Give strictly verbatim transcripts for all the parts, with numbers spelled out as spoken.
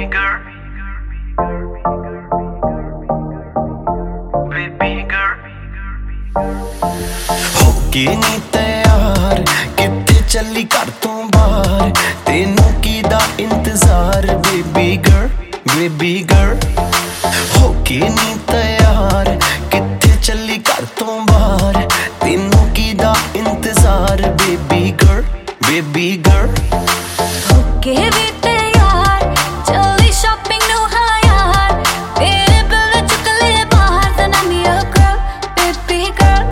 girl, baby girl. हो के नी तैयार किथे चली घर तो बाहर तेनू कीदा इंतजार बेबी गर्ल बेबी गर्ल हो के नी तैयार किथे चली घर तो बाहर तेनू कीदा इंतजार बेबी गर्ल बेबी गर्ल हो के भी तैयार चली शॉपिंग नु हाँ यार तेरे बिल चुक ले बाहर then I'm your girl baby girl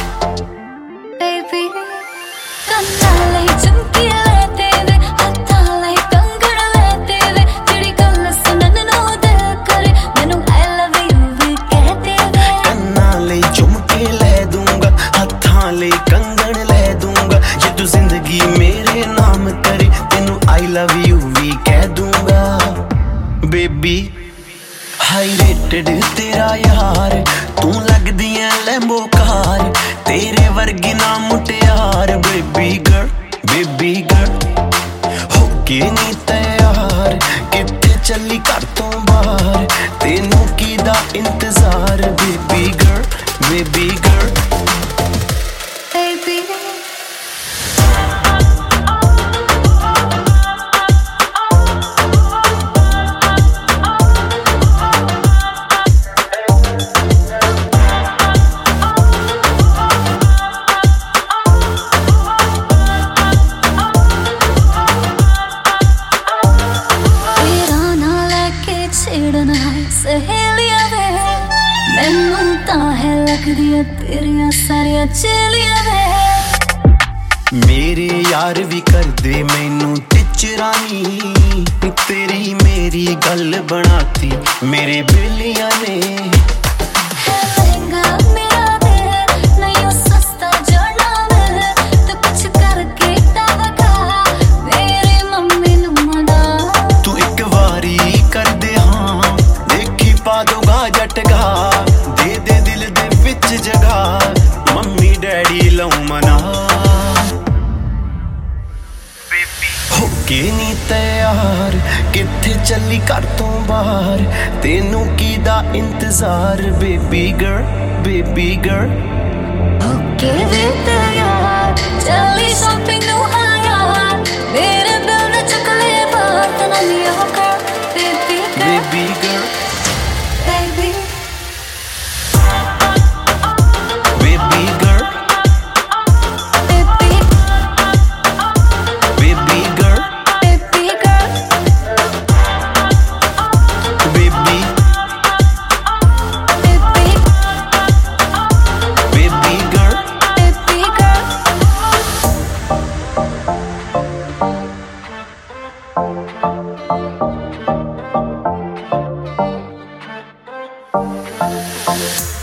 baby ਕੰਨਾਂ ਲਈ ਝੁਮਕੀ ਲੈ ਤੇਰੇ ਹੱਥਾਂ ਲਈ ਕੰਗਣ ਲੈ ਤੇਰੇ ਜਿਹੜੀ ਗੱਲ ਸੁਣਨ ਨੂੰ ਦਿਲ ਕਰੇ ਮੈਨੂੰ I love you ਵੀ ਕਹਿ ਤੇਰੇ ਕੰਨਾਂ ਲਈ ਝੁਮਕੇ ਲੈ ਦੂੰਗਾ ਹੱਥਾਂ ਲਈ ਕੰਗਣ ਲੈ ਦੂੰਗਾ ਜੇ ਤੂੰ ਜ਼ਿੰਦਗੀ ਮੇਰੇ ਨਾਮ ਕਰੇ ਤੈਨੂੰ I love you ਵੀ ਕਹਿ ਦੂੰਗਾ ਬੇਬੀ ਹਾਈ ਰੇਟਡ ਤੇਰਾ ਯਾਰ ਤੂੰ ਲੱਗਦੀ ਐ ਲੈਂਬੋ ਕਾਰ ਤੇਰੇ ਵਰਗੀ ਨਾ ਮੁਟਿਆਰ ਬੇਬੀ ਗਰਲ ਬੇਬੀ ਗਰਲ ਹੋ ਕੇ ਨੀ ਤੈयार ਕਿੱਥੇ ਚੱਲੀ ਘਰ ਤੋਂ ਬਾਹਰ ਤੈਨੂੰ ਕੀਦਾ ਇੰਤਜ਼ਾਰ baby girl baby girl baby ਛੇੜਨਾ ਸਹੇਲੀਆਂ ਵੇ ਮੈਨੂੰ ਤਾਂ ਹੈ ਲੱਗਦੀਆਂ ਤੇਰੀਆਂ ਸਾਰੀਆਂ ਚੇਲੀਆਂ ਵੇ ਮੇਰੇ ਯਾਰ ਵੀ ਕਰਦੇ ਮੈਨੂੰ ਟਿਚਰਾਨੀ ਤੇਰੀ ਮੇਰੀ ਗੱਲ ਬਣਾਤੀ ਮੇਰੇ ਬੇਲੀਆਂ ਨੇ ਹੈ ਲਹਿੰਗਾ ਮੇਰਾ ਦੇ ਨਹੀਂ ਉਹ ਸਸਤਾ ਜੜਨਾ ਵੇ ਤੇ ਕੁਛ ਕਰਕੇ ਤਾਂ ਵਗਾ ਮੇਰੀ ਮੰਮੀ ਨੂੰ ਮਨਾ ਤੂੰ ਇੱਕ ਵਾਰੀ ਕਰਦੇ ਹਾਂ ਦੇਖੀ ਪਾ ਦੋਗਾ ਜਟਗਾ ਦੇ ਦੇ ਦਿਲ ਦੇ ਵਿੱਚ ਜਗਾ ਮੰਮੀ ਡੈਡੀ ਲਉ ਮਨਾ ਹੋ ਕੇ ਨੀ ਤੈयार ਕਿੱਥੇ ਚੱਲੀ ਘਰ ਤੋਂ ਬਾਹਰ ਤੈਨੂੰ ਕੀਦਾ ਇੰਤਜ਼ਾਰ ਬੇਬੀ ਗਰਲ ਬੇਬੀ ਗਰਲ ਹੋ ਕੇ ਵੀ ਤੈयार ਚੱਲੀ ਸ਼ਾਪਿੰਗ ਨੂੰ ਹਾਂ ਯਾਰ ਮੇਰੇ ਬਿਲ ਨੂੰ ਚੁੱਕ ਲੈ ਬਾਹਰ ਤਾਂ I'm your girl baby girl baby girl baby baby girl baby baby girl baby girl baby baby baby girl baby girl